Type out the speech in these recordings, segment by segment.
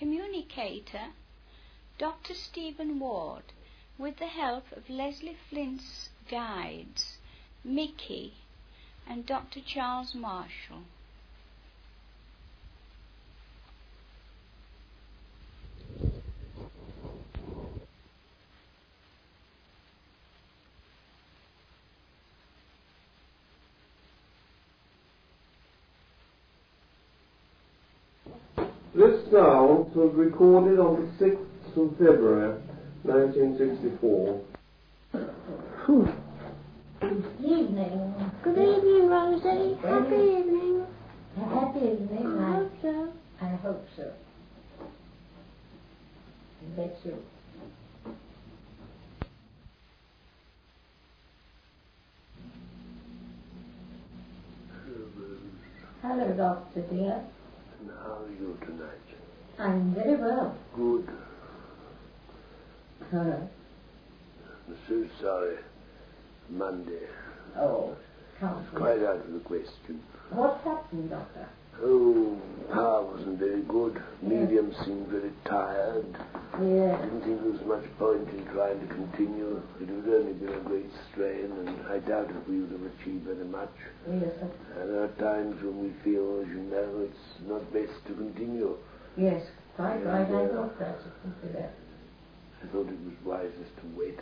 communicator, Dr. Stephen Ward, with the help of Leslie Flint's guides, Mickey and Dr. Charles Marshall. This sound was recorded on the 6th of February, 1964. Good evening. Good evening, Rosie. Happy evening. Happy evening. I hope so. I hope so. I bet you. Hello, Doctor dear. And how are you tonight? I'm very well. Good. Huh. I'm so sorry. Monday. Oh, can't It's quite out of the question. What happened, Doctor? Oh, power wasn't very good. Yes. Medium seemed very tired. Yes. Didn't think there was much point in trying to continue. It would only been a great strain, and I doubt if we would have achieved very much. Yes. And there are times when we feel, as you know, it's not best to continue. Yes, quite And, right. I thought that. I thought it was wisest to wait.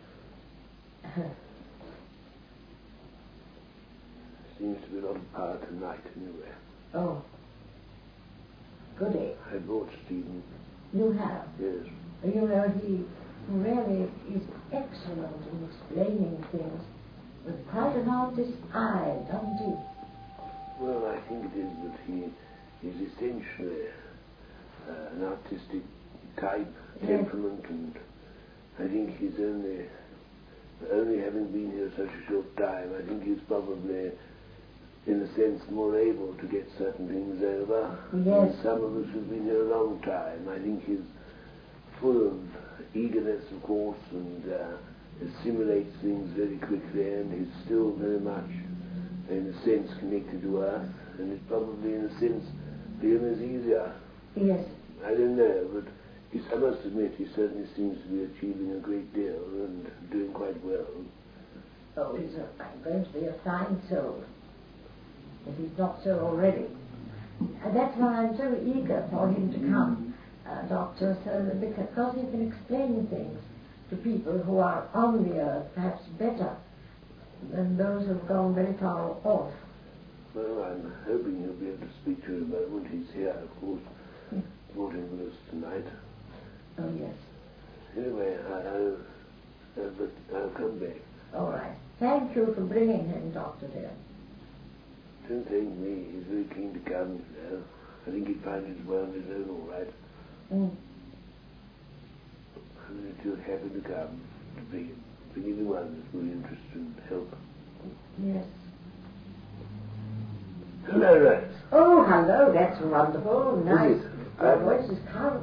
Seems to be a lot of power tonight, anyway. Oh. Goody. I brought Stephen. You have. Yes. You know, he really is excellent in explaining things with quite an artist's eye, doesn't he? Well, I think it is that he is essentially an artistic type, temperament, and I think he's only having been here such a short time, I think he's probably, in a sense, more able to get certain things over Yes. than some of us who've been here a long time. I think he's full of eagerness, of course, and assimilates things very quickly, and he's still very much, in a sense, connected to Earth, and it probably, in a sense, for him is easier. Yes. I don't know, but I must admit he certainly seems to be achieving a great deal and doing quite well. Oh, he's going to be a fine soul, if he's not so already. And that's why I'm so eager for him to come, Doctor, because he can explain things to people who are on the earth perhaps better than those who have gone very far off. Well, I'm hoping you'll be able to speak to him in a moment. He's here, of course. Brought him with us tonight. Oh, yes. Anyway, I'll come back. All right. Thank you for bringing him, Doctor dear. Don't thank me. He's very keen to come. I think he'd find it well on his own, all right. Mm. I'm really too happy to come to bring anyone that's really interested in help. Yes. Hello, Rose. Oh, hello. That's wonderful. Nice. Is it? Your voice is quite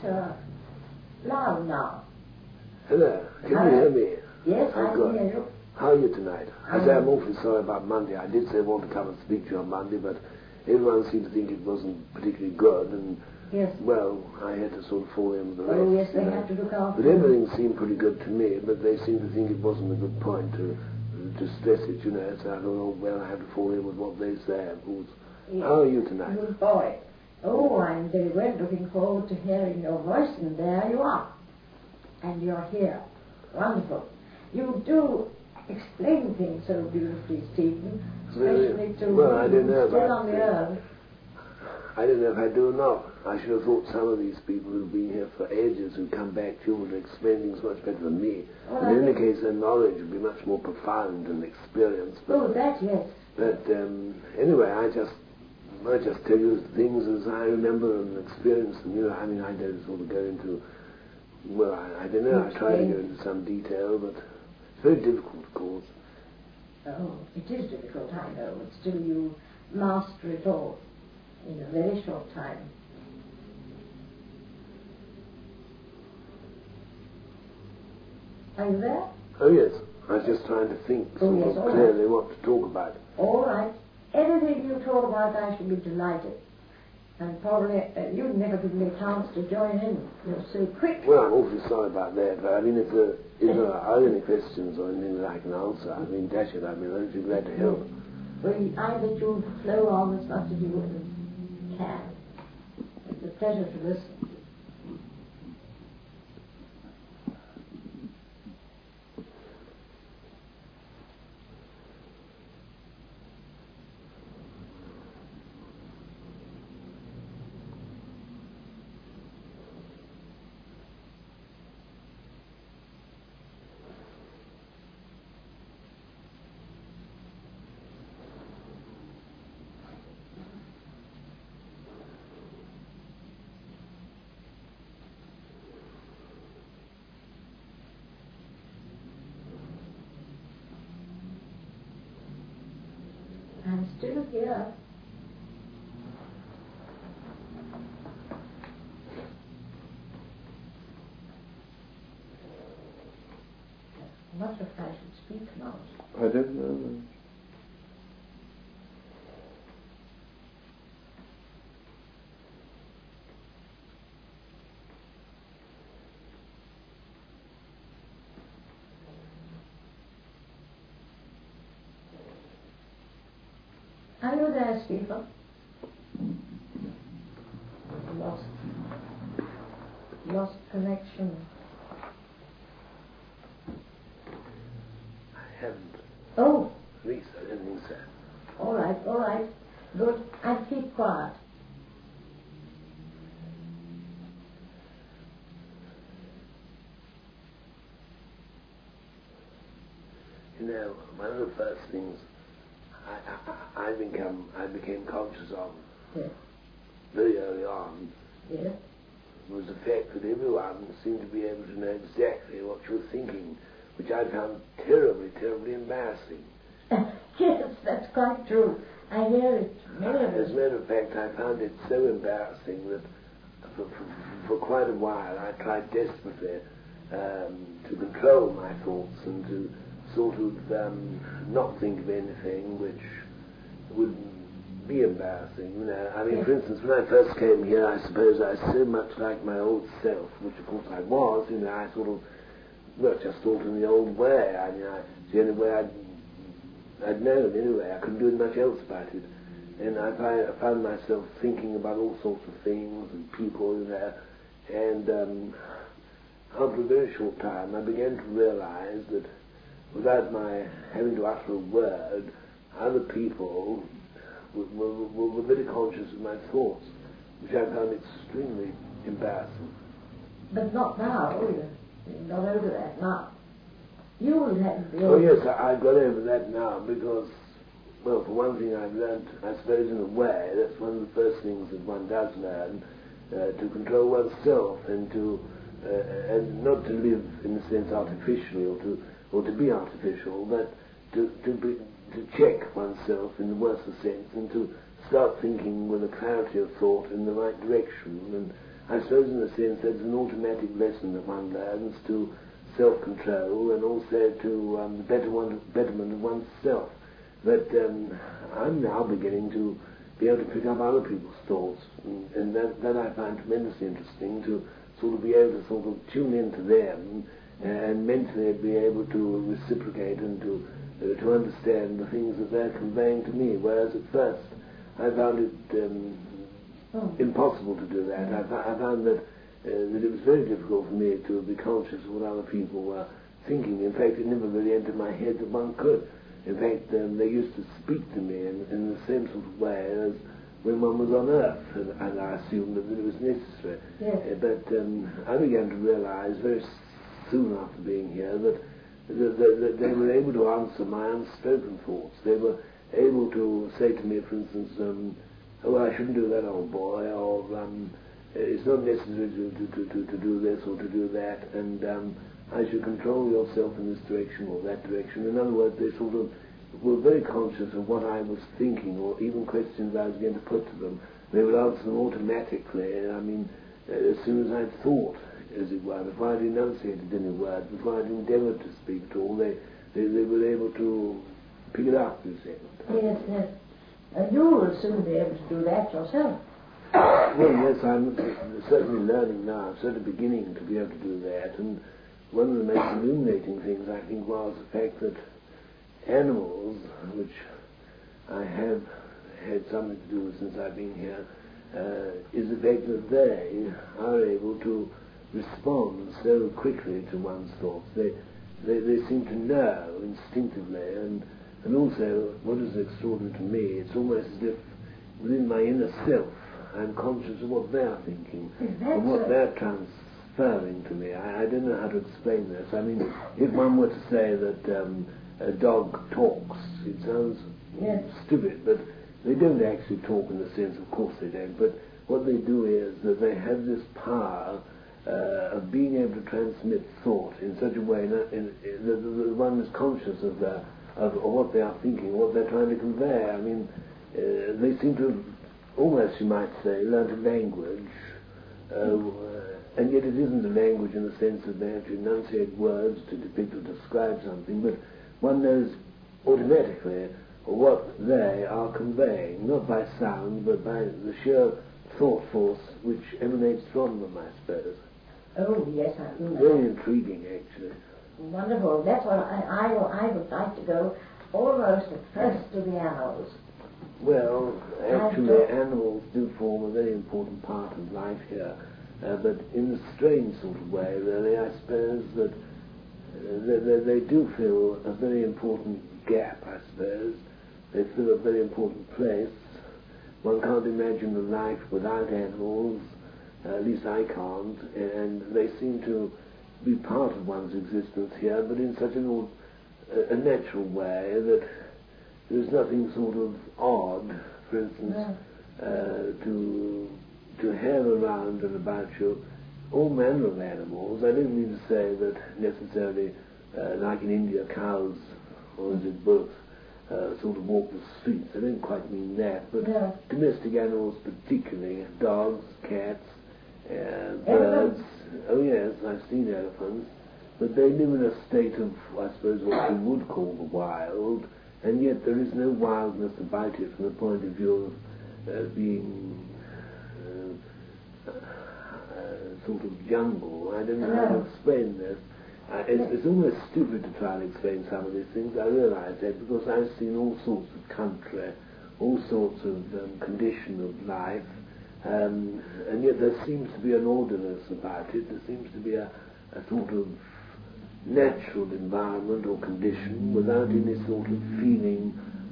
loud now. Hello. Can you hear me? Yes, Oh, I good. can hear you. How are you tonight? I say I'm awfully sorry about Monday. I did say I want to come and speak to you on Monday, but everyone seemed to think it wasn't particularly good, and, Yes. well, I had to sort of fall in with the rest. Oh, yes, they you know. have to look after But you. everything seemed pretty good to me, but they seemed to think it wasn't a good point to stress it, you know, so I thought, oh, well, I have to fall in with what they say, of course. Yes. How are you tonight? Good boy. Oh, I'm very well looking forward to hearing your voice, and there you are. And you're here. Wonderful. You do explain things so beautifully, Stephen, especially to well, I don't know still about on the earth. I don't know if I do or not. I should have thought some of these people who've been here for ages who come back to you would explain things much better than me. Well, in any case, their knowledge would be much more profound and experienced. But, Oh, that, yes. but anyway, I just tell you things as I remember and experience them. You know, I mean, I don't sort of go into, well, I don't know. I try to go into some detail, but it's very difficult, of course. Oh, it is difficult, I know, but still you master it all in a very short time. Are you there? Oh, yes. I was just trying to think Oh, yes, all right. clearly what to talk about. All right. Anything you talk about, I shall be delighted. And probably you'd never give me a chance to join in. You're so quick. Well, I'm awfully sorry about that, but I mean, if there are any questions or anything that I can answer, I mean, dash it, I'd be very glad to help. Well, I bet you'll flow on as much as you can. It's a pleasure to listen. I'm still here. I wonder if I should speak now. I don't know. Are you there, Stephen? Lost connection. I haven't. Oh, At least I don't think so. all right. Good. And keep quiet. You know, one of the first things I became conscious of Yes. very early on Yes. was the fact that everyone seemed to be able to know exactly what you were thinking, which I found terribly, terribly embarrassing. Yes, that's quite true. I hear it. Many of As us. a matter of fact, I found it so embarrassing that for quite a while I tried desperately to control my thoughts and to sort of not think of anything which would be embarrassing. You know, I mean, for instance, when I first came here, I suppose I was so much like my old self, which of course I was. You know, I sort of, well, just thought in the old way. I mean, it's the only way I'd known anyway. I couldn't do much else about it. And I found myself thinking about all sorts of things and people, you know, and after a very short time I began to realize that without my having to utter a word, other people were very conscious of my thoughts, which I found extremely embarrassing. But not now, you're not over that now. You will have the Oh yes, I've got over that now because, well, for one thing I've learned, I suppose in a way, that's one of the first things that one does learn, to control oneself and and not to live in a sense artificially or to be artificial, but to check oneself in the worst of sense and to start thinking with a clarity of thought in the right direction. And I suppose in a sense that's an automatic lesson that one learns to self-control and also to the betterment of oneself. But I'm now beginning to be able to pick up other people's thoughts, and that I find tremendously interesting, to sort of be able to sort of tune into them and mentally be able to reciprocate and to understand the things that they're conveying to me, whereas at first I found it impossible to do that. I found that it was very difficult for me to be conscious of what other people were thinking. In fact, it never really entered my head that one could. In fact, they used to speak to me in the same sort of way as when one was on Earth, and I assumed that it was necessary. Yes. But I began to realize very soon after being here that they were able to answer my unspoken thoughts. They were able to say to me, for instance, oh, I shouldn't do that, old boy, or it's not necessary to do this or to do that, and I should control yourself in this direction or that direction. In other words, they sort of were very conscious of what I was thinking, or even questions I was going to put to them. They would answer them automatically, I mean, as soon as I'd thought, as it were. Before I'd enunciated any word, before I'd endeavoured to speak at all, they were able to pick it up, you see. Yes. You will soon be able to do that yourself. Well, yes, I'm certainly learning now, certainly beginning to be able to do that, and one of the most illuminating things, I think, was the fact that animals, which I have had something to do with since I've been here, is the fact that they are able to respond so quickly to one's thoughts. They seem to know instinctively, and also, what is extraordinary to me, it's almost as if within my inner self I'm conscious of what they're thinking, and what they're transferring to me. I don't know how to explain this. I mean, if one were to say that a dog talks, it sounds stupid, but they don't actually talk in the sense, of course they don't, but what they do is that they have this power of being able to transmit thought in such a way that one is conscious of what they are thinking, what they're trying to convey. I mean, they seem to have, almost you might say, learned a language, and yet it isn't a language in the sense that they have to enunciate words to depict or describe something, but one knows automatically what they are conveying, not by sound, but by the sheer thought force which emanates from them, I suppose. Oh, yes, I do. Very intriguing, actually. Wonderful. That's what I would like to go almost at first to the animals. Well, actually, animals do form a very important part of life here, but in a strange sort of way, really. I suppose that they do fill a very important gap, I suppose. They fill a very important place. One can't imagine a life without animals, at least I can't, and they seem to be part of one's existence here, but in such a natural way that there's nothing sort of odd, for instance, to have around and about you all manner of animals. I don't mean to say that necessarily, like in India, cows, or is it both, sort of walk the streets. I don't quite mean that, but domestic animals particularly, dogs, cats, birds. Oh yes, I've seen elephants, but they live in a state of, I suppose, what you would call the wild, and yet there is no wildness about it from the point of view of being sort of jungle. I don't know how to explain this. It's almost stupid to try and explain some of these things. I realise that because I've seen all sorts of country, all sorts of condition of life, and yet there seems to be an orderliness about it. There seems to be a sort of natural environment or condition without any sort of feeling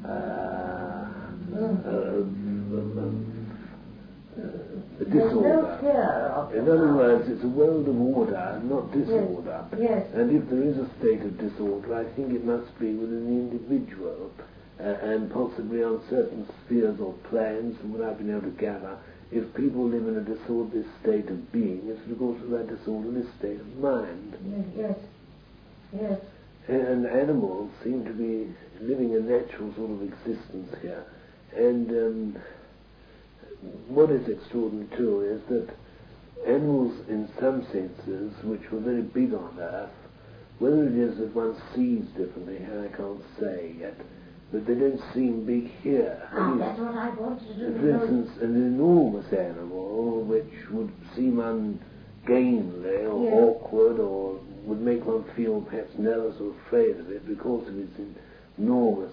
disorder. In other words, it's a world of order, not disorder. Yes. And if there is a state of disorder, I think it must be within the individual, and possibly on certain spheres or planes, from what I've been able to gather. If people live in a disorderly state of being, it's because of that disorderly state of mind. Yes. Yes. And animals seem to be living a natural sort of existence here. And what is extraordinary too is that animals, in some senses, which were very big on Earth, whether it is that one sees differently here, I can't say yet, but they don't seem big here. That's what I wanted to do. For instance, an enormous animal which would seem ungainly or awkward or would make one feel perhaps nervous or afraid of it because of its enormous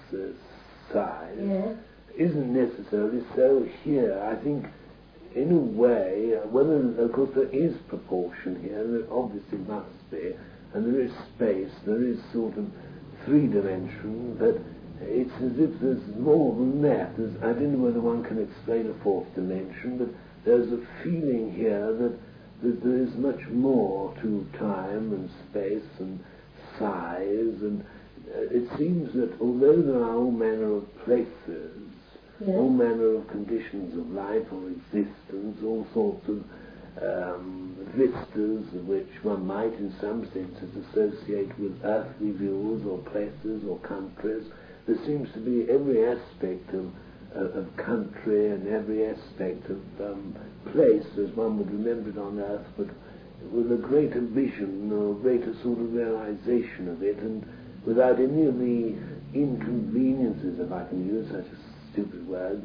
size, isn't necessarily so here. I think, in a way, whether, of course, there is proportion here, there obviously must be, and there is space, there is sort of three-dimension, but it's as if there's more than that. I don't know whether one can explain a fourth dimension, but there's a feeling here that there is much more to time and space and size, and it seems that although there are all manner of places, all manner of conditions of life or existence, all sorts of vistas which one might in some senses associate with earthly views or places or countries, there seems to be every aspect of country and every aspect of place as one would remember it on earth, but with a greater vision or greater sort of realization of it, and without any of the inconveniences, if I can use such a stupid word, but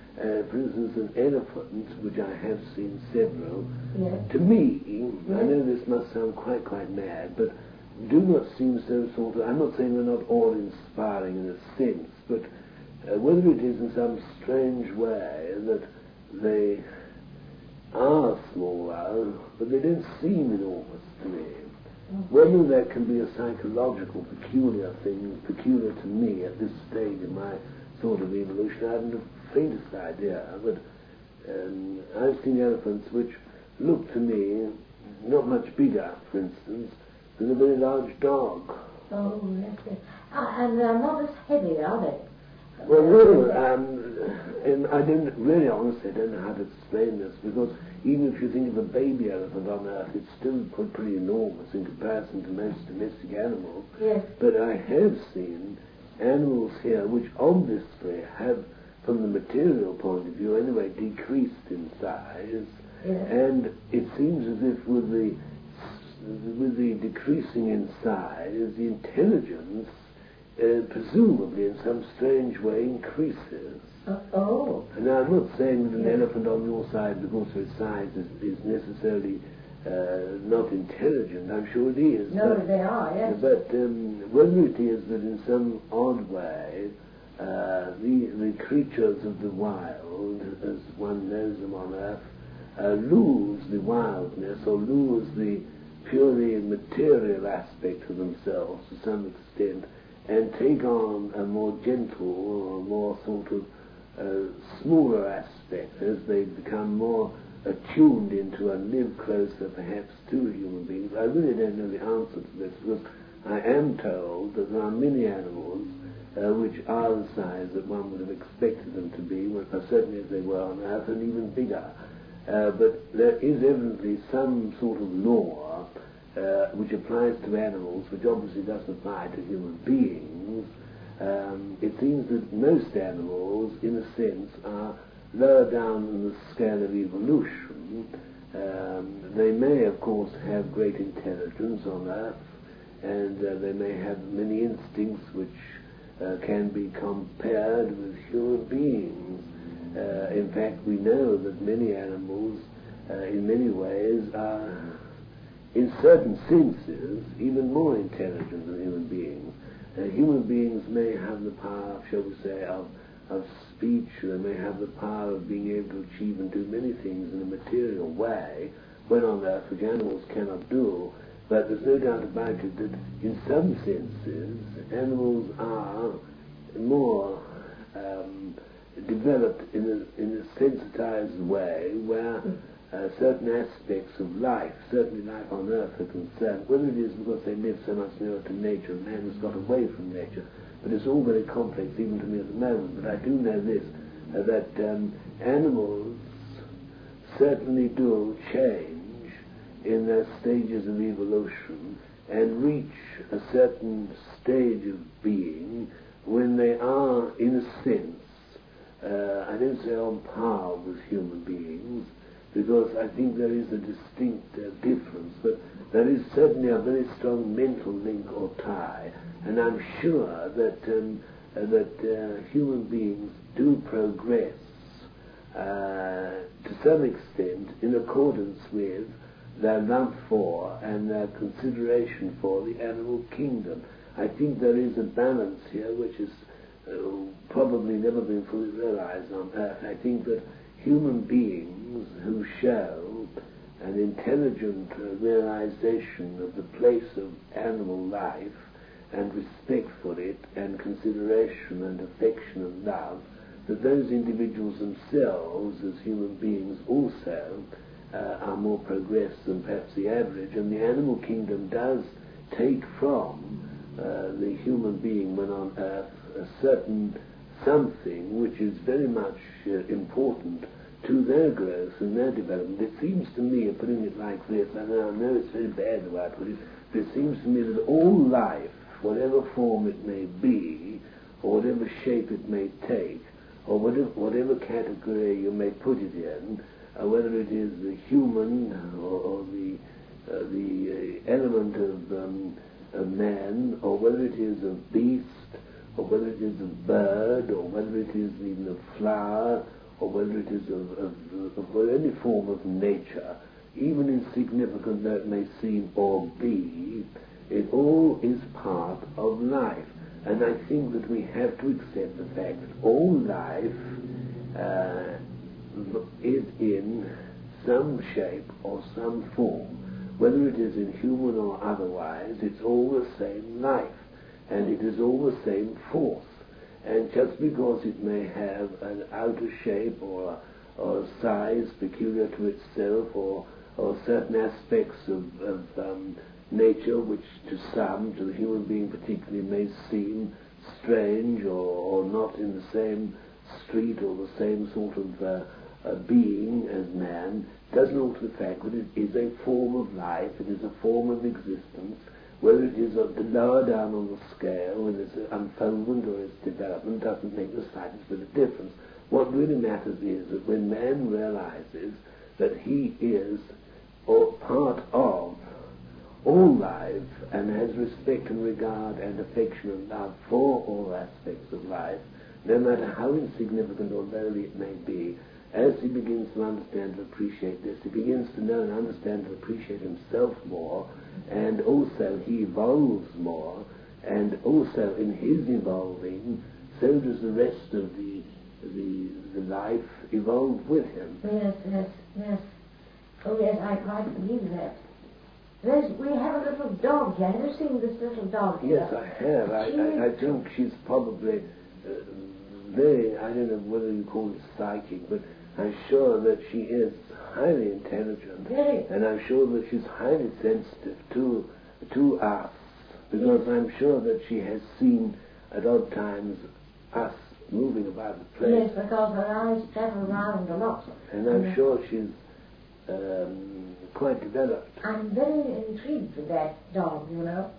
For instance, an elephant, which I have seen several, Yes. to me, I Yes. know this must sound quite mad, but do not seem so sort of, I'm not saying they're not all inspiring in a sense, but whether it is in some strange way that they are small, but they don't seem enormous to me. Whether that can be a psychological peculiar thing, peculiar to me at this stage of my sort of evolution, I haven't the faintest idea, but I've seen elephants which look to me not much bigger, for instance, than a very large dog. Oh, yes. And they're not as heavy, are they? Well, no, and I don't, really honestly, I don't know how to explain this, because even if you think of a baby elephant on Earth, it's still pretty enormous in comparison to most domestic animals. Yes. But I have seen animals here which obviously have, from the material point of view anyway, decreased in size, Yes. and it seems as if with the decreasing in size, the intelligence presumably in some strange way increases. Oh. And now I'm not saying that an elephant on your side, because of its size, is necessarily not intelligent. I'm sure it is. No, but, they are, yes. But whether it is that in some odd way the creatures of the wild, as one knows them on Earth, lose the wildness or lose the purely material aspect of themselves to some extent, and take on a more gentle or more sort of smaller aspect as they become more attuned into and live closer perhaps to human beings. I really don't know the answer to this, because I am told that there are many animals which are the size that one would have expected them to be, certainly as they were on Earth, and even bigger. But there is evidently some sort of law which applies to animals, which obviously doesn't apply to human beings. It seems that most animals, in a sense, are lower down in the scale of evolution. They may, of course, have great intelligence on Earth, and they may have many instincts which can be compared with human beings. In fact, we know that many animals, in many ways, are, in certain senses, even more intelligent than human beings. Human beings may have the power, shall we say, of speech, they may have the power of being able to achieve and do many things in a material way, when on Earth, which animals cannot do. But there's no doubt about it that in some senses, animals are more developed in a sensitized way, where certain aspects of life, certainly life on Earth, are concerned, whether it is because they live so much nearer to nature, and man has got away from nature. But it's all very complex even to me at the moment. But I do know this, that animals certainly do change in their stages of evolution and reach a certain stage of being when they are, in a sense, I don't say on par with human beings, because I think there is a distinct difference, but there is certainly a very strong mental link or tie, and I'm sure that human beings do progress to some extent in accordance with their love for and their consideration for the animal kingdom. I think there is a balance here which has probably never been fully realized on Earth. I think that human beings who show an intelligent realization of the place of animal life and respect for it and consideration and affection and love, that those individuals themselves as human beings also are more progressed than perhaps the average, and the animal kingdom does take from the human being when on Earth a certain something which is very much important to their growth and their development. It seems to me, putting it like this, I know it's very bad the way I put it, but it seems to me that all life, whatever form it may be, or whatever shape it may take, or whatever category you may put it in, whether it is the human or the element of man, or whether it is a beast, or whether it is a bird, or whether it is even a flower, or whether it is of any form of nature, even insignificant though it may seem or be, it all is part of life. And I think that we have to accept the fact that all life is in some shape or some form. Whether it is in human or otherwise, it's all the same life, and it is all the same force. And just because it may have an outer shape or a size peculiar to itself, or certain aspects of nature which to some, to the human being particularly, may seem strange or not in the same street or the same sort of being as man, doesn't alter the fact that it is a form of life, it is a form of existence. Whether it is lower down on the scale, in its unfoldment or its development, doesn't make the slightest bit of difference. What really matters is that when man realizes that he is part of all life and has respect and regard and affection and love for all aspects of life, no matter how insignificant or lowly it may be, as he begins to understand and appreciate this, he begins to know and understand and appreciate himself more, and also he evolves more, and also in his evolving, so does the rest of the life evolve with him. Yes. Oh yes, I quite believe that. We have a little dog here. Have you seen this little dog here? Yes, I have. I think she's probably very, I don't know whether you call it psychic, but I'm sure that she is highly intelligent. Very. And I'm sure that she's highly sensitive to us, because I'm sure that she has seen at odd times us moving about the place. Yes, because her eyes travel around a lot. And I'm sure she's quite developed. I'm very intrigued with that dog, you know.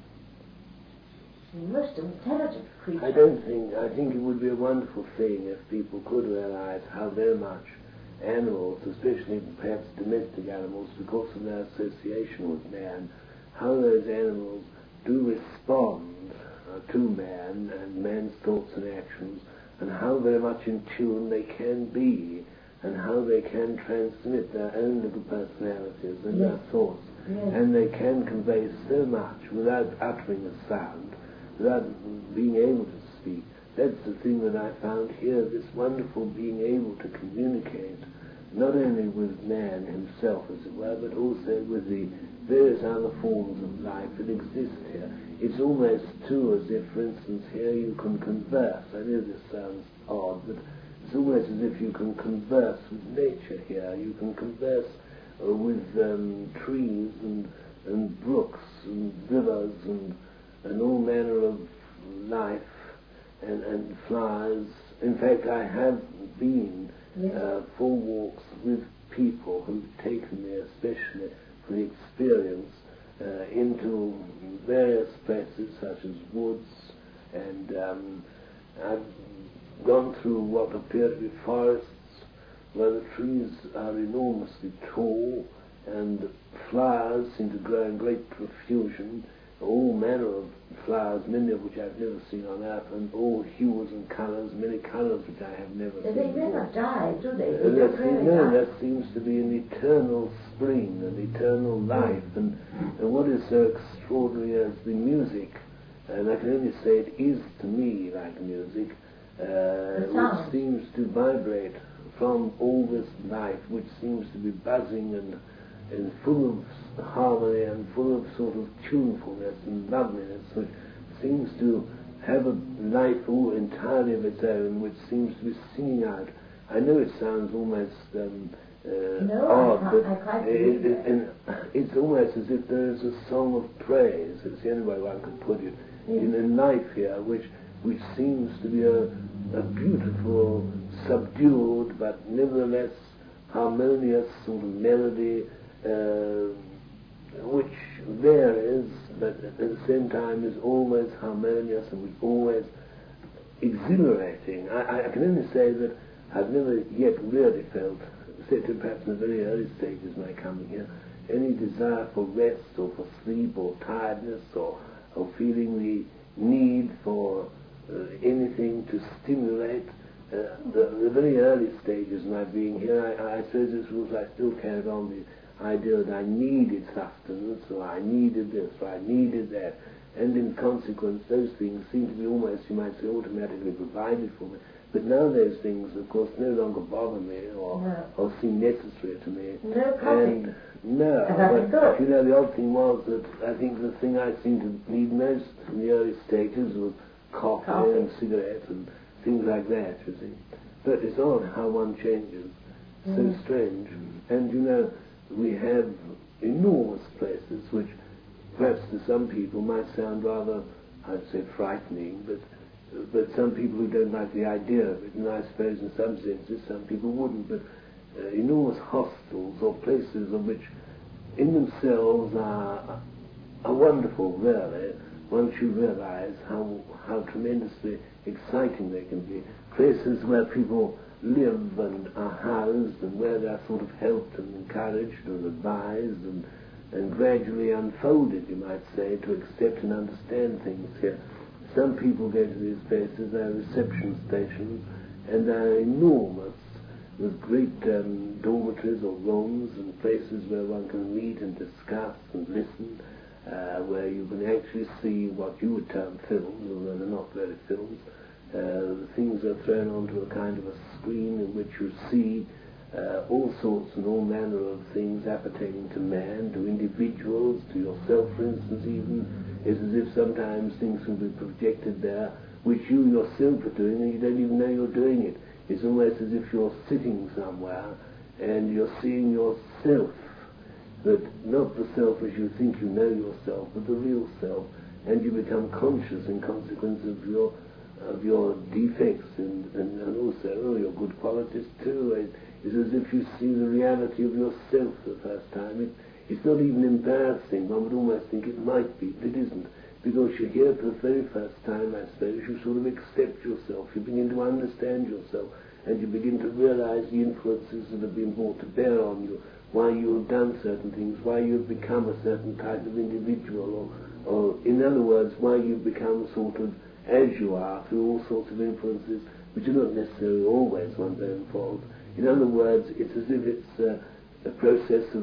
She's a most intelligent creature. I think it would be a wonderful thing if people could realize how very much animals, especially perhaps domestic animals, because of their association with man, how those animals do respond to man and man's thoughts and actions, and how very much in tune they can be, and how they can transmit their own little personalities and their thoughts. Yes. And they can convey so much without uttering a sound, without being able to speak. That's the thing that I found here, this wonderful being able to communicate, not only with man himself, as it were, but also with the various other forms of life that exist here. It's almost, too, as if, for instance, here you can converse. I know this sounds odd, but it's almost as if you can converse with nature here. You can converse with trees and brooks and rivers and all manner of life and flowers. In fact, I have been for walks with people who've taken me, especially for the experience, into various places such as woods, and I've gone through what appear to be forests where the trees are enormously tall and the flowers seem to grow in great profusion, all manner of flowers, many of which I've never seen on earth, and all hues and colours, many colours which I have never seen. They never die, do they? That seems to be an eternal spring, an eternal life, and what is so extraordinary as the music, and I can only say it is to me like music, which seems to vibrate from all this life, which seems to be buzzing and full of harmony and full of sort of tunefulness and loveliness, which seems to have a life all entirely of its own, which seems to be singing out. I know it sounds almost odd, but it's almost as if there is a song of praise. It's the only way one could put it in life here, which seems to be a beautiful, subdued, but nevertheless harmonious sort of melody, which varies, but at the same time is always harmonious and was always exhilarating. I can only say that I've never yet really felt, except perhaps in the very early stages of my coming here, any desire for rest or for sleep or tiredness or feeling the need for anything to stimulate the very early stages of my being here, I suppose this was I still carried on the idea that I needed sustenance, or I needed this, or I needed that, and in consequence those things seem to be almost, you might say, automatically provided for me. But now those things, of course, no longer bother me or seem necessary to me. No coffee. And no, but you know, the odd thing was that I think the thing I seemed to need most in the early stages was coffee and cigarettes and things like that, you see. But it's odd how one changes. So strange. And you know, we have enormous places which perhaps to some people might sound rather, I'd say, frightening, but some people who don't like the idea of it, and I suppose in some senses some people wouldn't, but enormous hostels or places of which in themselves are wonderful, really, once you realize how tremendously exciting they can be. Places where people live and are housed and where they are sort of helped and encouraged and advised and gradually unfolded, you might say, to accept and understand things here. Some people go to these places, they're reception stations, and they're enormous, with great dormitories or rooms and places where one can meet and discuss and listen, where you can actually see what you would term films, although they're not really films. The things are thrown onto a kind of a screen in which you see all sorts and all manner of things appertaining to man, to individuals, to yourself, for instance, even. It's as if sometimes things can be projected there which you yourself are doing and you don't even know you're doing it. It's almost as if you're sitting somewhere and you're seeing yourself, but not the self as you think you know yourself, but the real self, and you become conscious in consequence of your defects and also your good qualities too. It's as if you see the reality of yourself for the first time. It's not even embarrassing. One would almost think it might be, but it isn't. Because you're here for the very first time, I suppose, you sort of accept yourself. You begin to understand yourself, and you begin to realize the influences that have been brought to bear on you, why you have done certain things, why you have become a certain type of individual, or in other words, why you've become sort of as you are through all sorts of influences which are not necessarily always one's own fault. In other words, it's as if it's a process of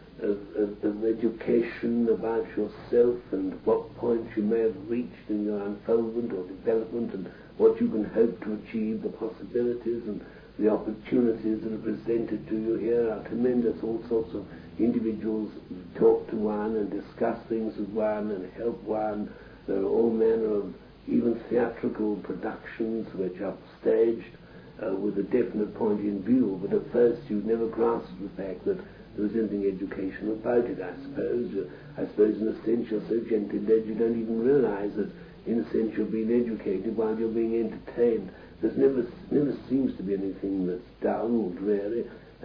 education about yourself and what points you may have reached in your unfoldment or development and what you can hope to achieve, the possibilities and the opportunities that are presented to you here are tremendous. All sorts of individuals talk to one and discuss things with one and help one. There are all manner of even theatrical productions which are staged with a definite point in view, but at first you never grasped the fact that there was anything educational about it, I suppose. I suppose in a sense you're so gently led you don't even realize that in a sense you're being educated while you're being entertained. There's never seems to be anything that's dulled, really.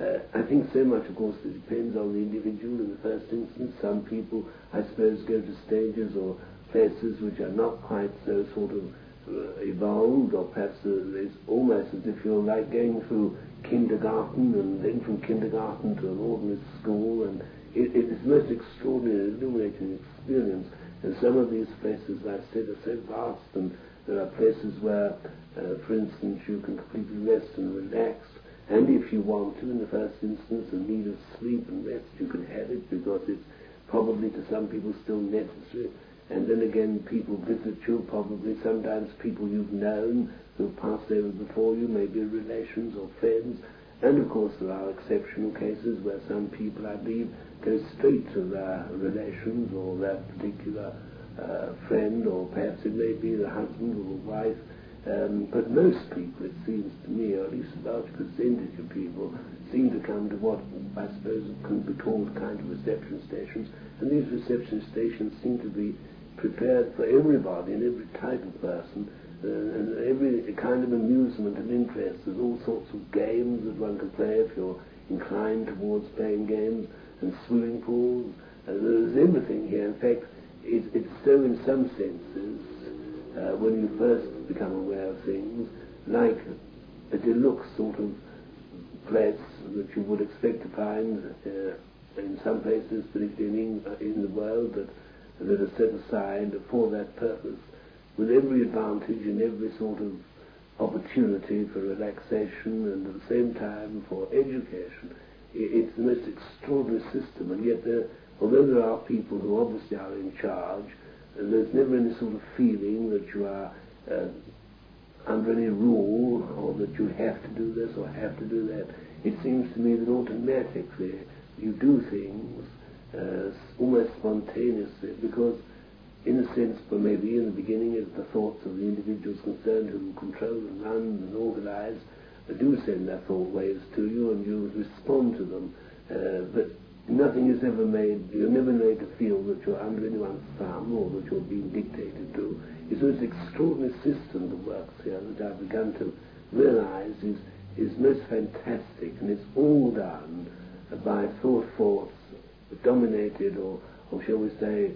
I think so much, of course, it depends on the individual in the first instance. Some people, I suppose, go to stages or places which are not quite so sort of evolved, or perhaps it's almost as if you're like going through kindergarten and then from kindergarten to an ordinary school, and it is the most extraordinary, illuminating experience. And some of these places, as I said, are so vast, and there are places where, for instance, you can completely rest and relax, and if you want to, in the first instance, in need of sleep and rest, you can have it, because it's probably to some people still necessary. And then again, people visit you, probably sometimes people you've known who passed over before you, maybe relations or friends. And of course there are exceptional cases where some people, I believe, go straight to their relations or their particular friend, or perhaps it may be the husband or the wife. But most people, it seems to me, or at least a large percentage of people, seem to come to what I suppose can be called kind of reception stations. And these reception stations seem to be prepared for everybody and every type of person, and every kind of amusement and interest. There's all sorts of games that one can play if you're inclined towards playing games, and swimming pools. There's everything here. In fact, it's so in some senses, when you first become aware of things, like a deluxe sort of place that you would expect to find in some places, particularly in the world, that are set aside for that purpose, with every advantage and every sort of opportunity for relaxation and at the same time for education. It's the most extraordinary system, and yet although there are people who obviously are in charge, there's never any sort of feeling that you are under any rule, or that you have to do this or have to do that. It seems to me that automatically you do things almost spontaneously, because in a sense, but maybe in the beginning, it's the thoughts of the individuals concerned who control and run and organize do send their thought waves to you, and you respond to them. But nothing is ever made, you're never made to feel that you're under anyone's thumb or that you're being dictated to. It's this extraordinary system that works here that I've begun to realize is most fantastic, and it's all done by thoughts dominated or shall we say,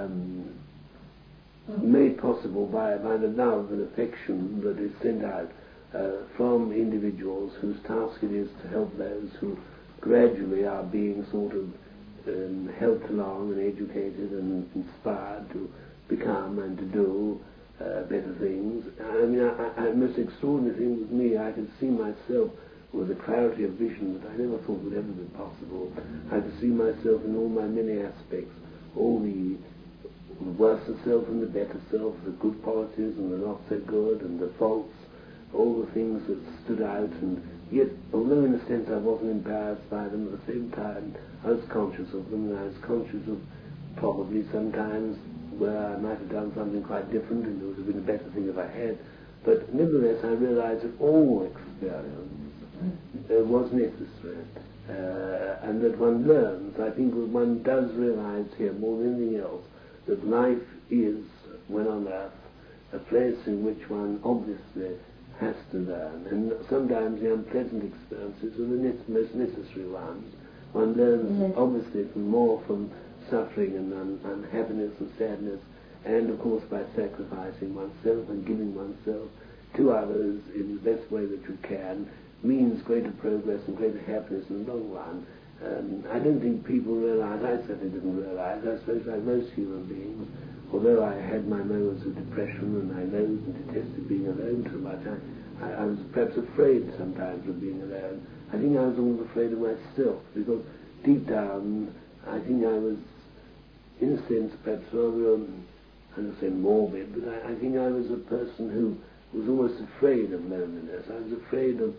made possible by the love and affection that is sent out from individuals whose task it is to help those who gradually are being sort of helped along and educated and inspired to become and to do better things. I mean, the most extraordinary thing with me, I could see myself with a clarity of vision that I never thought would ever be possible. I could see myself in all my many aspects, all the worse self and the better self, the good qualities and the not so good, and the faults, all the things that stood out, and yet, although in a sense I wasn't embarrassed by them, at the same time I was conscious of them, and I was conscious of probably sometimes where I might have done something quite different, and it would have been a better thing if I had. But nevertheless, I realized that all experience was necessary, and that one learns. I think that one does realize here more than anything else that life is, when on earth, a place in which one obviously has to learn, and sometimes the unpleasant experiences are the most necessary ones. One learns obviously more from suffering and unhappiness and sadness, and of course by sacrificing oneself and giving oneself to others in the best way that you can means greater progress and greater happiness in the long run. I don't think people realize, I certainly didn't realize, I suppose like most human beings, although I had my moments of depression and I loathed and detested being alone too much, I was perhaps afraid sometimes of being alone. I think I was almost afraid of myself, because deep down I think I was, in a sense, perhaps rather, I don't say morbid, but I think I was a person who was almost afraid of loneliness. I was afraid of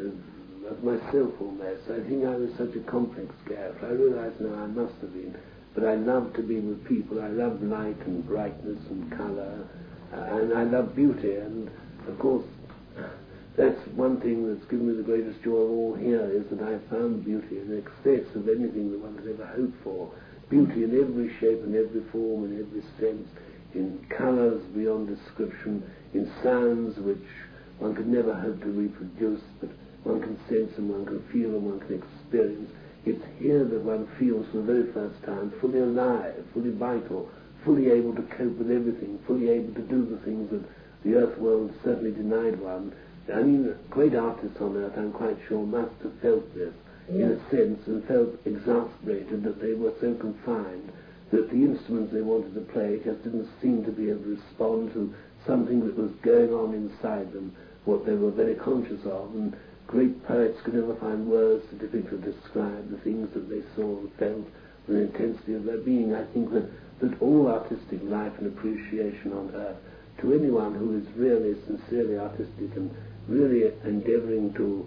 myself almost. I think I was such a complex character. I realize now I must have been. But I love to be with people. I love light and brightness and colour, and I love beauty. And of course, that's one thing that's given me the greatest joy of all here, is that I found beauty in excess of anything that one could ever hope for. Beauty in every shape and every form and every sense, in colours beyond description, in sounds which one could never hope to reproduce, but one can sense and one can feel and one can experience. It's here that one feels for the very first time fully alive, fully vital, fully able to cope with everything, fully able to do the things that the earth world certainly denied one. I mean, great artists on earth, I'm quite sure, must have felt this, in a sense, and felt exasperated that they were so confined, that the instruments they wanted to play just didn't seem to be able to respond to something that was going on inside them, what they were very conscious of, and great poets could never find words sufficient to describe the things that they saw and felt with the intensity of their being. I think that all artistic life and appreciation on earth, to anyone who is really sincerely artistic and really endeavouring to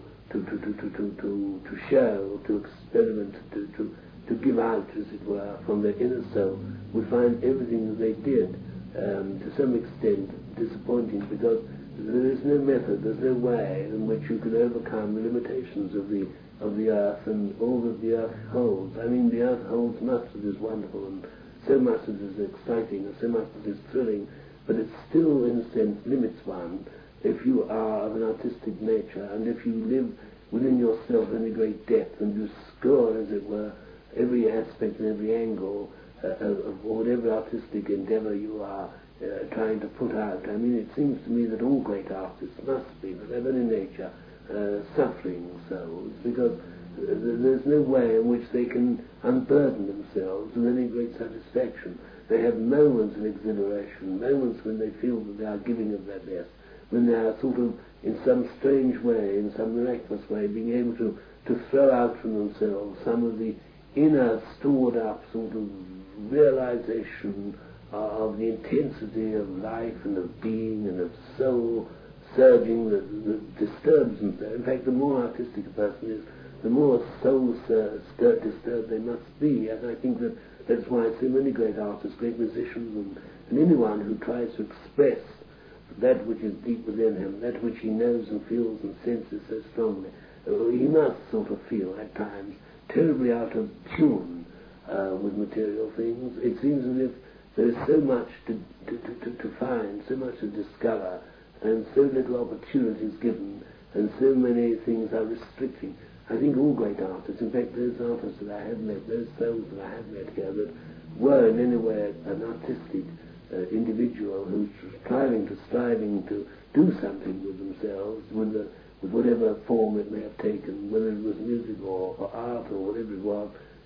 show, to experiment, to give out, as it were, from their inner soul, would find everything that they did to some extent disappointing, because there is no method, there's no way in which you can overcome the limitations of the earth and all that the earth holds. I mean, the earth holds much that is wonderful and so much that is exciting and so much that is thrilling, but it still, in a sense, limits one if you are of an artistic nature, and if you live within yourself in a great depth and you score, as it were, every aspect and every angle of whatever artistic endeavour you are trying to put out. I mean, it seems to me that all great artists must be, whatever in nature, suffering souls, because there's no way in which they can unburden themselves with any great satisfaction. They have moments of exhilaration, moments when they feel that they are giving of their best, when they are sort of, in some strange way, in some miraculous way, being able to throw out from themselves some of the inner stored up sort of realization of the intensity of life and of being and of soul surging that disturbs them. In fact, the more artistic a person is, the more soul disturbed they must be. And I think that's why so many great artists, great musicians, and anyone who tries to express that which is deep within him, that which he knows and feels and senses so strongly, he must sort of feel at times terribly out of tune with material things. It seems as if there is so much to find, so much to discover, and so little opportunities given, and so many things are restricting. I think all great artists, in fact those artists that I have met, those souls that I have met here, that were in any way an artistic individual who's striving to do something with themselves, with whatever form it may have taken, whether it was music or art or whatever it was.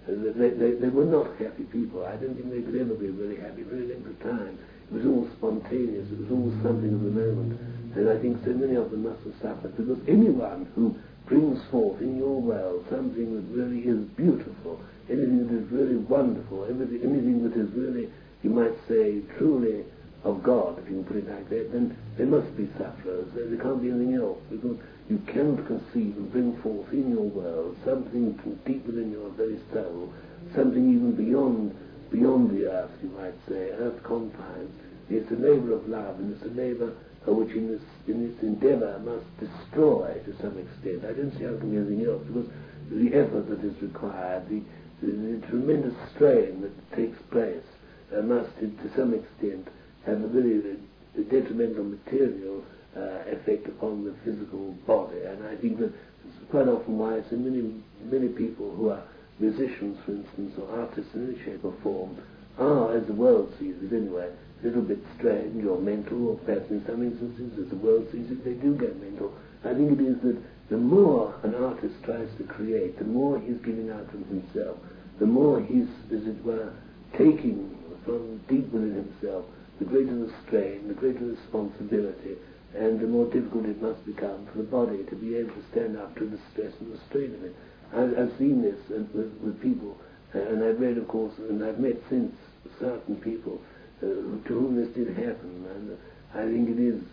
They were not happy people. I don't think they could ever be really happy for any length of time. It was all spontaneous. It was all something of the moment. And I think so many of them must have suffered, because anyone who brings forth in your world something that really is beautiful, anything that is really wonderful, anything that is really, you might say, truly of God, if you can put it like that, then there must be sufferers. There can't be anything else, because you cannot conceive and bring forth in your world something from deep within your very soul, something even beyond the earth, you might say, earth confines. It's a labour of love, and it's a labour which in this endeavour must destroy to some extent. I don't see how it can be anything else, because the effort that is required, the tremendous strain that takes place, must to some extent have a very detrimental material effect upon the physical body. And I think that it's quite often why so many people who are musicians, for instance, or artists in any shape or form, are, as the world sees it anyway, a little bit strange or mental, or perhaps in some instances, as the world sees it, they do get mental. I think it is that the more an artist tries to create, the more he's giving out from himself, the more he's, as it were, taking from deep within himself, the greater the strain, the greater the responsibility, and the more difficult it must become for the body to be able to stand up to the stress and the strain of it. I've seen this with people, and I've read, of course, and I've met since certain people to whom this did happen, and I think it is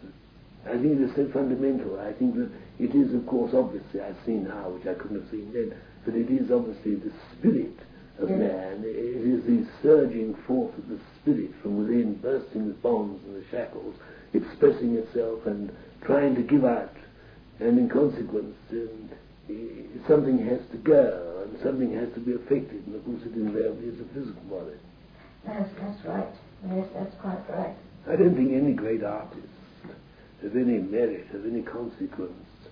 so fundamental. I think that it is, of course, obviously, I've seen now, which I couldn't have seen then, but it is obviously the spirit of man. It is the surging forth of the spirit from within, bursting the bonds and the shackles, expressing itself and trying to give out, and in consequence something has to go and something has to be affected, and of course it invariably is the physical body. That's right. Yes, that's quite right. I don't think any great artist of any merit, of any consequence,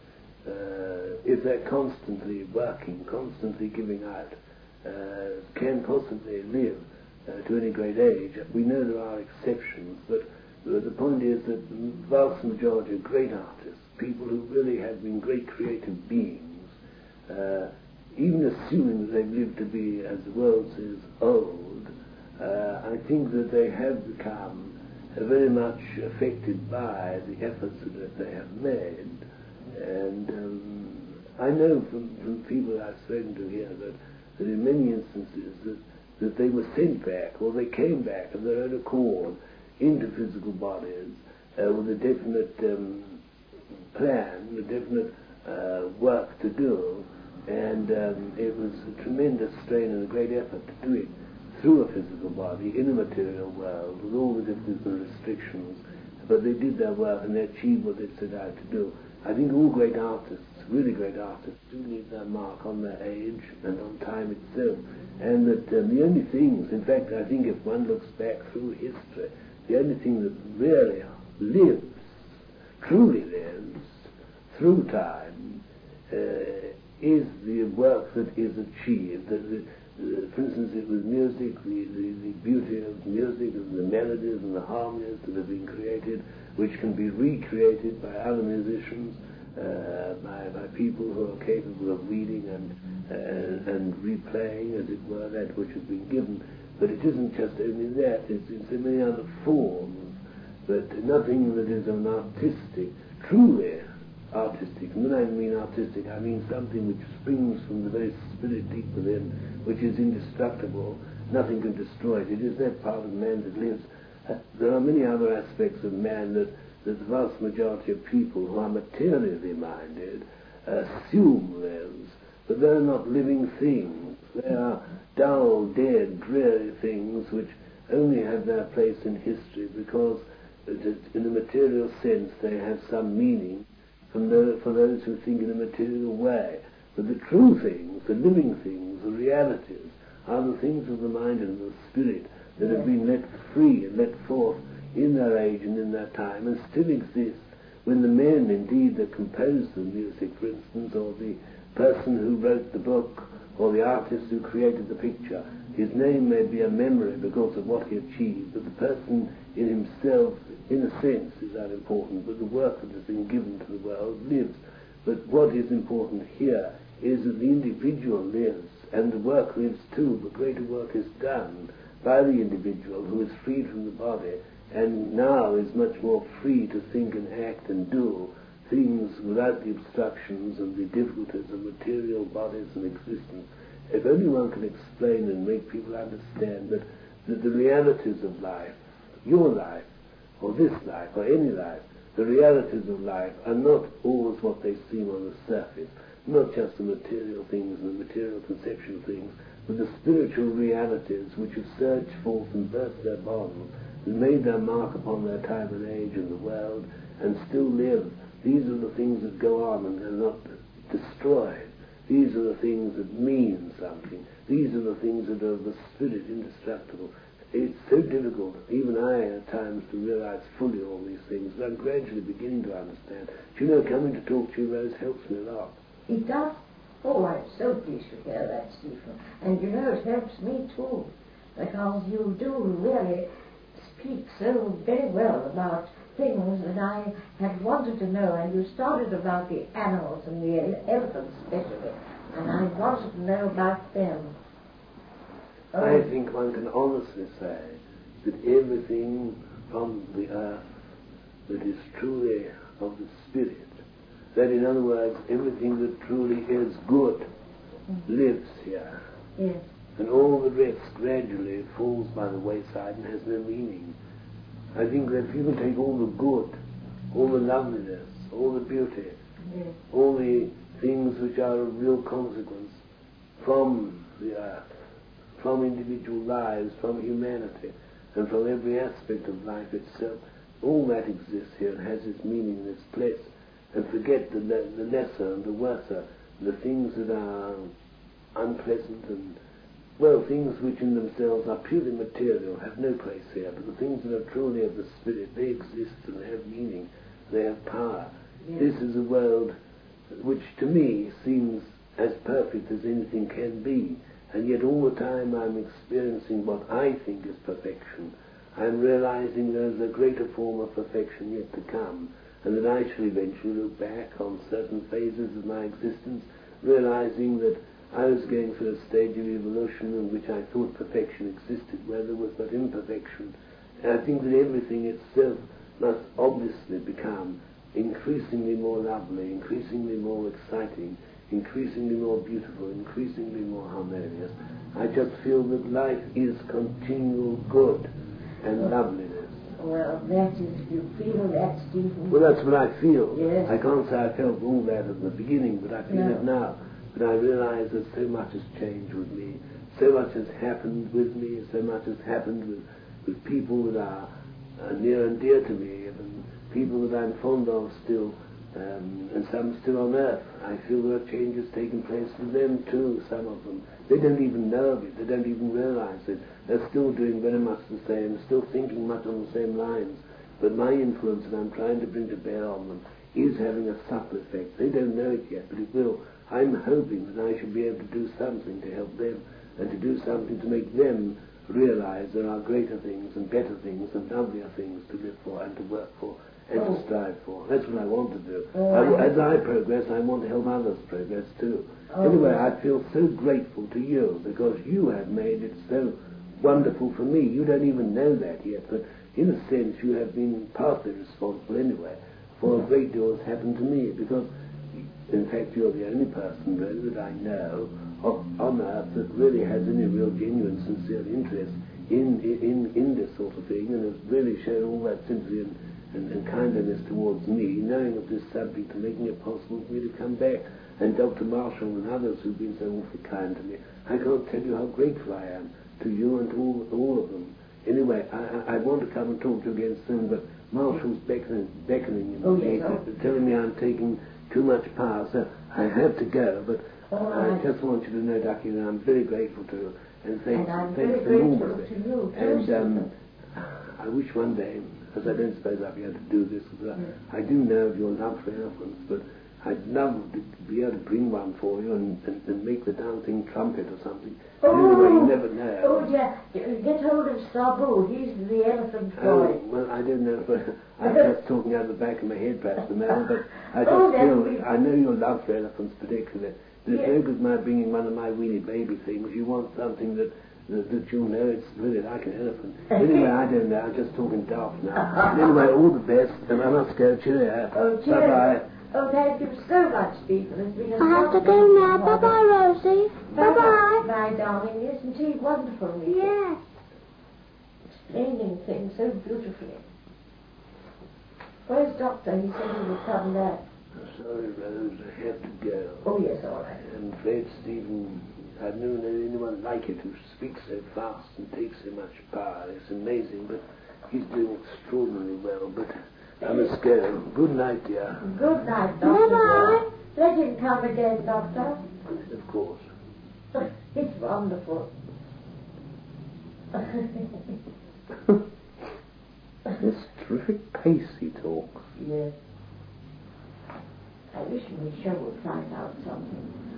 if they're constantly working, constantly giving out, can possibly live to any great age. We know there are exceptions, but the point is that the vast majority of great artists, people who really have been great creative beings, even assuming that they've lived to be, as the world says, old, I think that they have become very much affected by the efforts that they have made. And I know from people I've spoken to here that in many instances that they were sent back, or they came back of their own accord into physical bodies with a definite plan, a definite work to do, and it was a tremendous strain and a great effort to do it through a physical body in a material world with all the difficulties and restrictions, but they did their work and they achieved what they set out to do. I think all great artists, really great artists, do leave their mark on their age and on time itself, and that the only things, in fact I think if one looks back through history, the only thing that really lives, truly lives, through time, is the work that is achieved. For instance, it was music, the beauty of music and the melodies and the harmonies that have been created, which can be recreated by other musicians, by people who are capable of reading and replaying, as it were, that which has been given. But it isn't just only that, it's in so many other forms but nothing that is an artistic, truly artistic. And when I mean artistic, I mean something which springs from the very spirit deep within, which is indestructible. Nothing can destroy it. It is that part of man that lives. There are many other aspects of man that the vast majority of people who are materially minded assume lives, but they are not living things. They are dull, dead, dreary things which only have their place in history because in a material sense they have some meaning for those who think in a material way. But the true things, the living things, the realities, are the things of the mind and the spirit that have been let free and let forth in their age and in their time, and still exist when the men indeed that composed the music, for instance, or the person who wrote the book, or the artist who created the picture, his name may be a memory because of what he achieved, but the person in himself, in a sense, is unimportant, but the work that has been given to the world lives. But what is important here is that the individual lives, and the work lives too. The greater work is done by the individual who is freed from the body, and now is much more free to think and act and do things without the obstructions and the difficulties of material bodies and existence. If only one can explain and make people understand that the realities of life, your life, or this life, or any life, the realities of life are not always what they seem on the surface, not just the material things and the material conception of things, but the spiritual realities which have surged forth and burst their bonds and made their mark upon their time and age in the world and still live. These are the things that go on and are not destroyed. These are the things that mean something. These are the things that are of the spirit, indestructible. It's so difficult, even I at times, to realize fully all these things, but I'm gradually beginning to understand. Do you know, coming to talk to you, Rose, helps me a lot. It does. Oh, I'm so pleased to hear that, Stephen. And you know, it helps me too, because you do really speak so very well about things that I had wanted to know, and you started about the animals and the elephants especially, and I wanted to know about them. Oh. I think one can honestly say that everything from the earth that is truly of the spirit, that in other words, everything that truly is good lives here. Yes. And all the rest gradually falls by the wayside and has no meaning. I think that if you can take all the good, all the loveliness, all the beauty, all the things which are of real consequence from the earth, from individual lives, from humanity, and from every aspect of life itself, all that exists here and has its meaning and its place, and forget the lesser and the worser, the things that are unpleasant and, well, things which in themselves are purely material, have no place here, but the things that are truly of the spirit, they exist and they have meaning, they have power. Yes. This is a world which to me seems as perfect as anything can be, and yet all the time I'm experiencing what I think is perfection. I'm realizing there is a greater form of perfection yet to come, and that I shall eventually look back on certain phases of my existence, realizing that I was going through a stage of evolution in which I thought perfection existed, where there was but imperfection. And I think that everything itself must obviously become increasingly more lovely, increasingly more exciting, increasingly more beautiful, increasingly more harmonious. I just feel that life is continual good and loveliness. Well, that is, you feel that, Stephen. Well, that's what I feel. Yes. I can't say I felt all that at the beginning, but I feel it now. But I realize that so much has changed with me, so much has happened with me, so much has happened with people that are near and dear to me, and people that I'm fond of still, and some still on earth. I feel there are changes taking place with them too, some of them. They don't even know of it, they don't even realize it. They're still doing very much the same, still thinking much on the same lines. But my influence that I'm trying to bring to bear on them is having a subtle effect. They don't know it yet, but it will. I'm hoping that I shall be able to do something to help them, and to do something to make them realize there are greater things and better things and lovelier things to live for and to work for and to strive for. That's what I want to do. As I progress, I want to help others progress too. Anyway, I feel so grateful to you because you have made it so wonderful for me. You don't even know that yet, but in a sense you have been partly responsible anyway for a great deal that's happened to me, because in fact you're the only person really that I know on earth that really has any real genuine sincere interest in this sort of thing, and has really shown all that sympathy and kindliness towards me, knowing of this subject and making it possible for me to come back. And Dr. Marshall and others who've been so awfully kind to me, I can't tell you how grateful I am to you and to all of them. Anyway, I want to come and talk to you again soon, but Marshall's beckoning me, telling me I'm taking too much power, so I have to go, but I just want you to know, Ducky, that I'm very grateful to you, and thanks enormously. And I wish one day, as I don't suppose I'll be able to do this, because I do know of your love for elephants, but I'd love to be able to bring one for you and make the dancing trumpet or something. Anyway, you never know. Oh, yeah. Get hold of Sabu. He's the elephant boy. Oh, well, I don't know. I'm just talking out of the back of my head perhaps the matter, but I just feel, I know your love for elephants particularly. There's no good my bringing one of my weenie baby things. You want something that you know it's really like an elephant. Anyway, I don't know. I'm just talking daft now. Anyway, all the best, and I must go. Cheerio. Oh, cheerio. Bye-bye. Oh, thank you so much, Stephen. I have to go now. Bye-bye, Rosie. Bye-bye. Bye, darling. Isn't he wonderful? Yes. Explaining things so beautifully. Where's Doctor? He said he would come there. Sorry, Rose, I have to go. Oh, yes, all right. I'm afraid, Stephen, I've never known anyone like it who speaks so fast and takes so much power. It's amazing, but he's doing extraordinarily well. But I must go. Good night, dear. Good night, Doctor. Bye-bye. Let him come again, Doctor. Of course. It's wonderful. This terrific pace he talks. Yes. I wish Michelle would find out something.